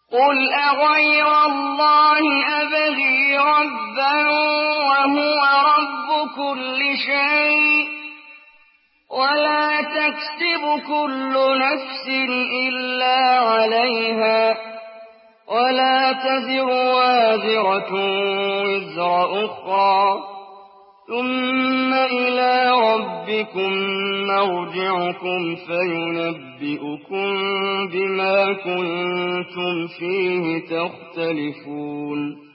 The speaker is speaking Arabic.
قل أغير الله أبغي ربا وهو رب كل شيء ولا تكسب كل نفس إلا عليها ولا تزر وازرة وزر أخرى ثم إلى ربكم مرجعكم فينبئكم بما كنتم فيه تختلفون